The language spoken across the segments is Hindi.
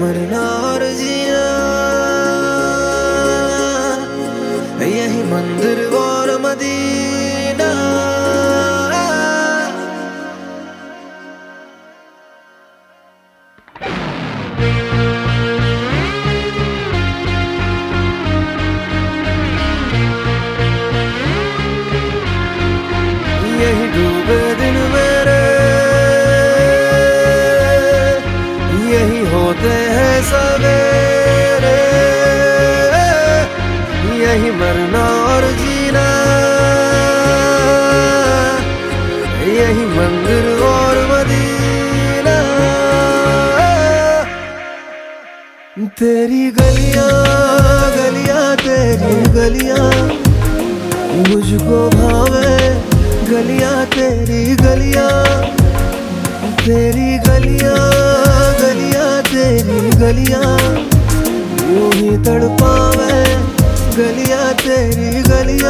मरना और जीना, यही मंदिर और मदीना। यही डूबे दिन मेरे, यही होते हैं सवेरे, यही मरना और जीना, यही मंदिर और मदीना। तेरी गलियां गलियां तेरी गलियां मुझको भावे, गलियां तेरी गलियां, तेरी गलियां गलियां तेरी गलियां यूं ही तड़पावे, गलियां तेरी गलियां।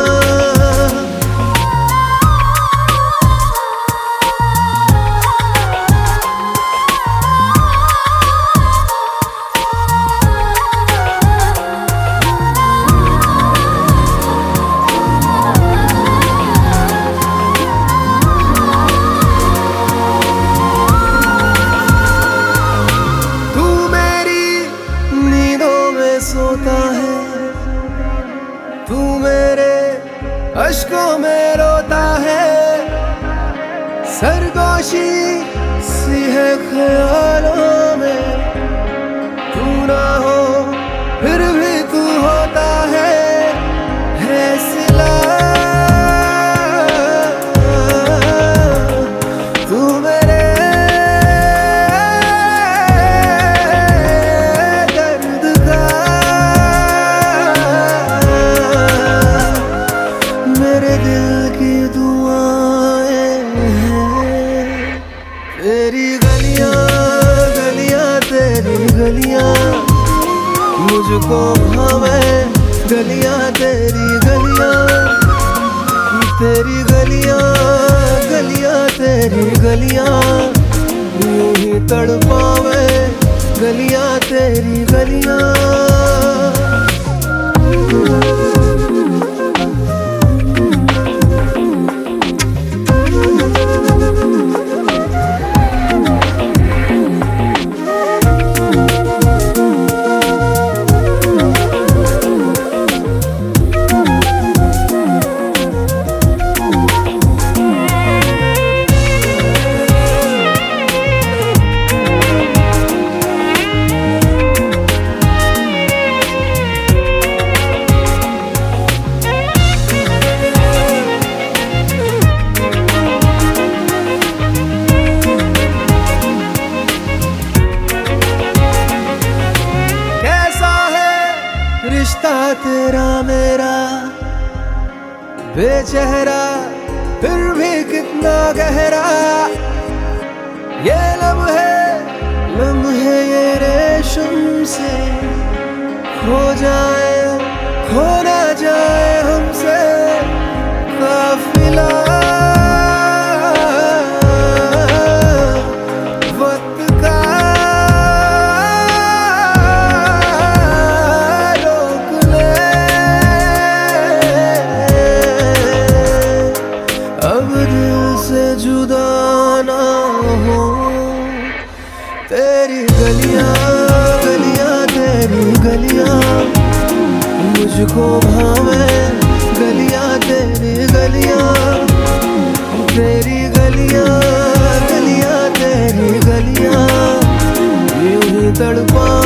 सोता है तू मेरे अश्कों में रोता है, सरगोशी सी है ख्यालों में, तू ना हो फिर भी तू होता है सिला। तू मेरे तेरी गलियां गलियां तेरी गलियां मुझको भावे, गलियां तेरी गलियां, तेरी गलियां गलियां तेरी गलियां यूं ही तड़पावे, गलियां तेरी गलियां। रिश्ता तेरा मेरा बेचेहरा फिर भी कितना गहरा, ये लम्हे ये रेशम से खो जाए, खो ना जाए हमसे काफिला। जुदा ना हो तेरी गलियां गलियां तेरी गलियां मुझको भावे, गलियां तेरी गलियां, तेरी गलियां गलियां तेरी गलियां यूं ही तड़पा